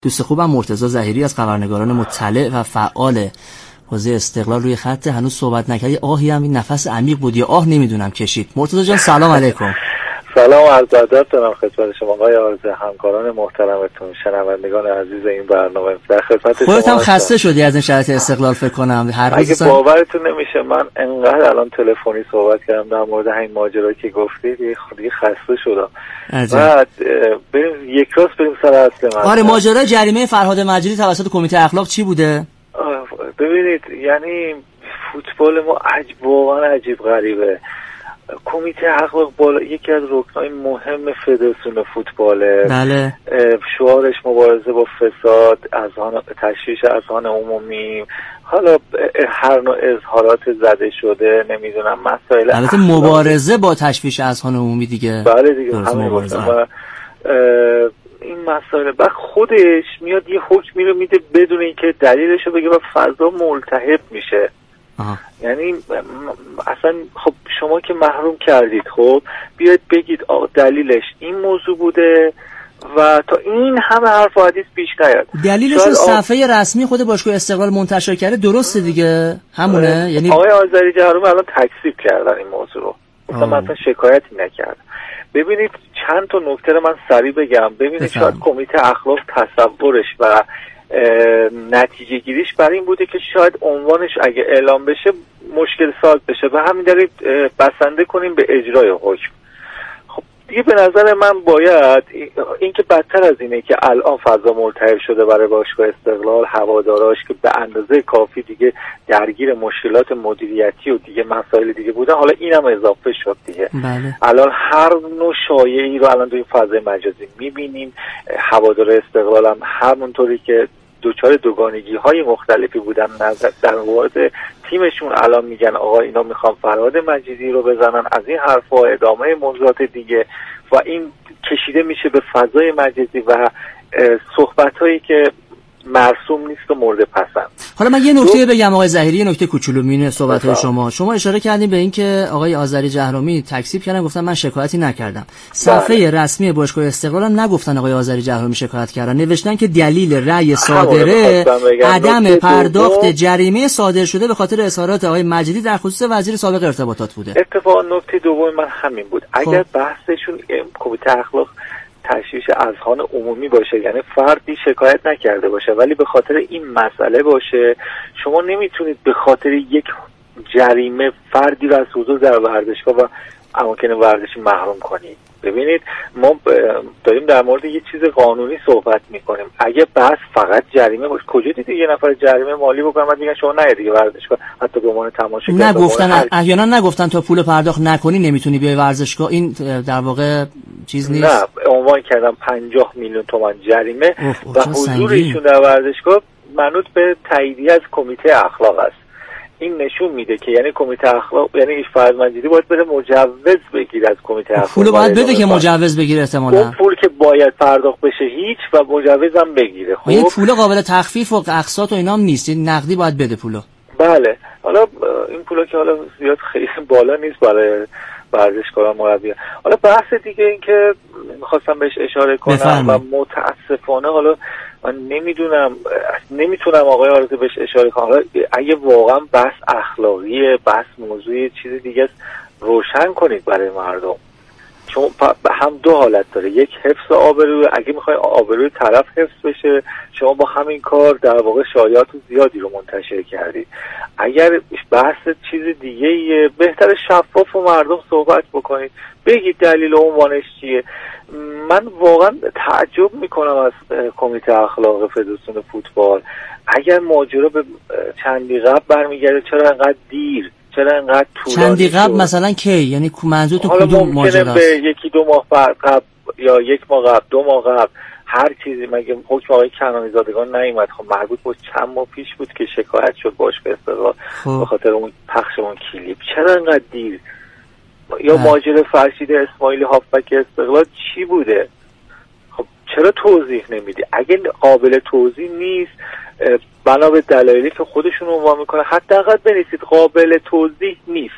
دوست خوبم مرتضی ظهیری از خبرنگاران مطلع و فعال حوزه استقلال روی خط هنوز صحبت نکرد. آهی هم این نفس عمیق بود یا آه نمیدونم کشید. مرتضی جان سلام علیکم. سلام عرض ادب دارم خدمت شما آقای آرزو، همکاران محترمتون، شنوندگان عزیز این برنامه. در خدمت شما. خودت هم خسته شدی از این شرایط استقلال فکر کنم. هر روز اگه باورتون نمیشه من انقدر الان تلفنی صحبت کردم در مورد همین ماجرایی که گفتید خودی خسته شدم. بعد بریم یک راست بریم سر اصل مسئله. آره ماجرای جریمه فرهاد مجیدی توسط کمیته اخلاق چی بوده؟ ببینید یعنی فوتبال ما واقعا عجیب غریبه. کمیته اخلاق بالا یکی از رکنای مهم فدراسیون فوتباله. بله. شعارش مبارزه با فساد، تشویش اذهان عمومی، حالا هر نوع اظهارات زده شده، نمیدونم مسائل البته مبارزه با تشویش اذهان عمومی دیگه. بله دیگه همین و این مسائل بعد خودش میاد یه حکمی رو میده بدون اینکه دلیلش رو بگه و فضا ملتهب میشه. یعنی اصلا خب شما که محروم کردید، خب بیاید بگید دلیلش این موضوع بوده و تا این همه حرف و حدیث پیش نیاد. دلیلش رو صفحه رسمی خود باشگاه استقلال منتشر کرده، درسته دیگه همونه. یعنی آقای آذری جهرومی الان تکذیب کردن این موضوع رو، مثلا شکایتی نکرد. ببینید چند تا نکته رو من سریع بگم. ببینید شاید کمیته اخلاق تصورش و نتیجه گیریش برای این بوده که شاید عنوانش اگه اعلام بشه مشکل ساز بشه و همین دارید بسنده کنیم به اجرای حکم. خب دیگه به نظر من باید این که بدتر از اینه که الان فضا ملتهب شده برای باشگاه استقلال، هواداراش که به اندازه کافی دیگه درگیر مشکلات مدیریتی و دیگه مسائل دیگه بودن، حالا اینم اضافه شد دیگه. بله. الان هر نوع شایعی رو الان توی فضای مجازی میبینیم. هوادار استقلال هم همونطوری که دوچار دوگانگی های مختلفی بودن در مورد تیمشون الان میگن آقا اینا میخوان فرهاد مجیدی رو بزنن، از این حرفا ادامه موضوعات دیگه و این کشیده میشه به فضای مجازی و صحبت هایی که مرسوم نیست و مورد پسند. حالا من یه نکته بگم آقای ظهیری، یه نکته کوچولو مینه صحبت های شما اشاره کردین به این که آقای آذری جهرومی تکذیب کردن، گفتن من شکایتی نکردم. صفحه رسمی باشگاه استقلال هم نگفتن آقای آذری جهرومی شکایت کردن، نوشتن که دلیل رأی صادره عدم پرداخت جریمه صادر شده به خاطر اظهارات آقای مجیدی در خصوص وزیر سابق ارتباطات بوده. اتفاقا نکته دوم من همین بود. اگر بحثشون کمیته اخلاق تشویش اذهان عمومی باشه، یعنی فردی شکایت نکرده باشه ولی به خاطر این مسئله باشه، شما نمیتونید به خاطر یک جریمه فردی رو از حضور در ورزشگاه و اماکن ورزشی محروم کنید. ببینید ما داریم در مورد یه چیز قانونی صحبت میکنیم. اگه بحث فقط جریمه باشه، کجا دیدی یه نفر جریمه مالی بکنه بعد میگن شما نری دیگه ورزشگاه حتی به عنوان تماشاگر نگفتن، احیانا نگفتن تا پول پرداخت نکنی نمیتونی بیای ورزشگاه. این در واقع چیز نیست. نه عنوان کردم 50 میلیون تومان جریمه و حضور ایشون در ورزشگاه منوط به تاییدیه از کمیته اخلاق است. این نشون میده که یعنی کمیته اخلاق، یعنی فرهاد مجیدی باید بره مجوز بگیره از کمیته اخلاق. پول باید بده که مجوز بگیره احتمالاً. اون پول که باید پرداخت بشه هیچ و مجوز هم بگیره. خب این پول قابل تخفیف و اقساط و اینا هم نیست، این نقدی باید بده پولو. بله. حالا این پولا که حالا زیاد خیلی بالا نیست برای ورزشکاران مربیان. حالا بحث دیگه این که می‌خواستم بهش اشاره کنم و متاسفانه حالا من نمیتونم آقای آرزو بهش اشاره کنم. حالا اگه واقعا بحث اخلاقیه، بحث موضوع چیز دیگه است، روشن کنید برای مردم. چون هم دو حالت داره، یک حفظ آبرو. اگه میخوای آبروی طرف حفظ بشه شما با همین کار در واقع شایعات زیادی رو منتشر کردید. اگر بحث چیز دیگه بهتر شفاف و مردم صحبت بکنید، بگید دلیل عنوانش چیه. من واقعا تعجب میکنم از کمیته اخلاق فدراسیون فوتبال. اگر ماجرا به چندی قبل برمیگرده چرا انقدر دیر، چرا انقدر طولانی چندی قبل مثلا کی؟ یعنی منظورتون کدوم ماجراست؟ به یکی دو ماه قبل یا یک ماه قبل، 2 ماه قبل، هر چیزی. مگه حکم آقای کنانی زادگان نیومد؟ خب مربوط به چند ماه پیش بود که شکایت شد باشگاه استقلال به خاطر اون پخش اون کلیپ. چرا انقدر دیر؟ یا ماجرا فرشید اسماعیلی هافبک استقلال چی بوده؟ خب چرا توضیح نمیدی؟ اگه قابل توضیح نیست بنا به دلایلی که خودشون عنوان میکنه حداقل بنویسید قابل توضیح نیست.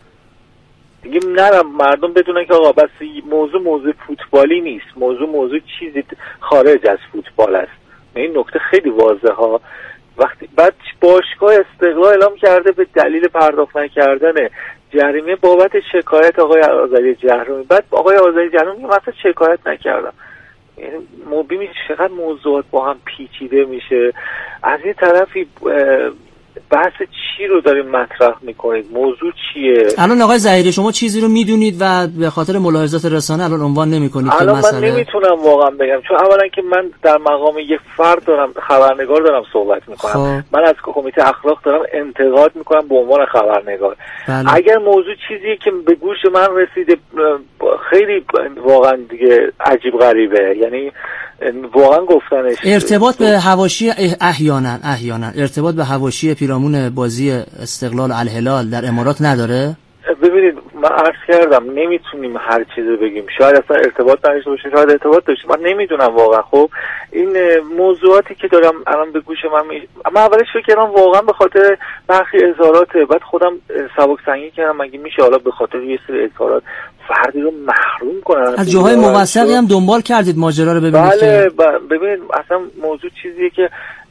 دیگه نرم مردم بدونن که آقا بس موضوع فوتبالی نیست، موضوع چیزی خارج از فوتبال است. این نکته خیلی واضحه. وقتی بعد باشگاه استقلال اعلام کرده به دلیل پرداخت نکردن جریمه بابت شکایت آقای آذری جهرومی، بعد آقای آذری جهرومی مثلا شکایت نکردم. یعنی ببینید چقدر موضوعات با هم پیچیده میشه. از این طرفی بحث چی رو داریم مطرح میکنید؟ موضوع چیه؟ الان آقای ظهیری شما چیزی رو میدونید و به خاطر ملاحظات رسانه الان عنوان نمیکنید که مثلا من نمیتونم واقعا بگم، چون اولا که من در مقام یک فرد دارم، خبرنگار دارم صحبت میکنم. من از کمیته اخلاق دارم انتقاد میکنم به عنوان خبرنگار. اگر موضوع چیزی که به گوش من رسیده خیلی واقعا دیگه عجیب غریبه، یعنی واقعا گفتنش ارتباط به حواشی احیانا ارتباط به حواشی پیرامون بازی استقلال الهلال در امارات نداره؟ ببینید من عرض کردم نمیتونیم هر چیزی بگیم، شاید اصلا ارتباط نداشته باشه، شاید ارتباط داشته، من نمیدونم واقعا. خب این موضوعاتی که دارم الان به گوش من اولش فکر کردم واقعا به خاطر برخی اظهاراته، بعد خودم سبک سنگین کردم مگه میشه حالا به خاطر یه سری اظهارات فردی رو محروم کنن؟ از جاهای موثقی هم دنبال کردید ماجرا رو ببینید؟ بله ببینید اصلا موضوع چیزیه که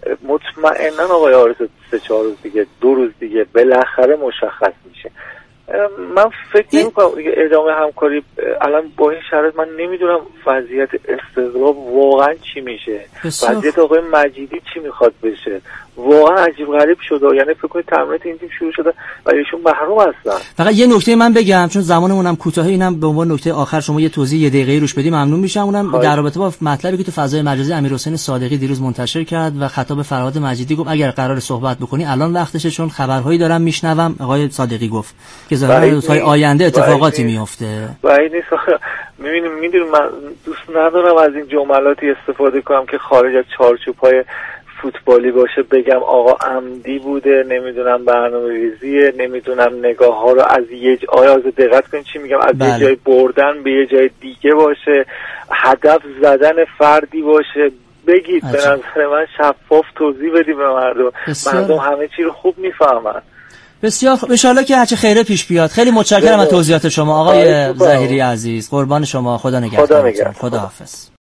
مطمئنا آقای آرس 3-4 روز دیگه 2 روز دیگه بالاخره مشخص میشه. من فکر نمی‌کنم ادامه همکاری الان با این شرایط، من نمیدونم وضعیت استقلال واقعا چی میشه، وضعیت آقای مجیدی چی میخواد بشه، واقعا عجیب غریب شده. یعنی فکر کنید تمرینات این تیم شروع شده و ایشون محروم هستن. فقط یه نکته من بگم چون زمانمون هم کوتاهه، اینم به عنوان نکته آخر شما یه توضیح 1 دقیقه‌ای روش بدی ممنون میشم. اونم در رابطه با مطلبی که تو فضای مجازی امیرحسین صادقی دیروز منتشر کرد و خطاب فرهاد مجیدی گفت اگر قرار صحبت بکنی الان وقتشه، چون خبرهایی دارم میشنوم آقای صادقی گفت که ظاهرا روزهای آینده اتفاقاتی میفته. بعید نیست. میدونم من دوست ندارم از این جملاتی استفاده کنم که خارج از چارچوب‌های فوتبالی باشه، بگم آقا عمدی بوده، نمیدونم برنامه‌ریزیه، نمیدونم نگاه ها رو از یه آیا از دقت کنید چی میگم، از یه جای بردن به یه جای دیگه باشه، هدف زدن فردی باشه. بگید به نظر من شفاف توضیح بدید به مردم همه چی رو خوب میفهمن. بسیار خوب، ان شاءالله که هرچه خیره پیش بیاد. خیلی متشکرم از توضیحات شما آقای ظهیری عزیز، قربان شما، خدا نگهدارتون. خدا حافظ.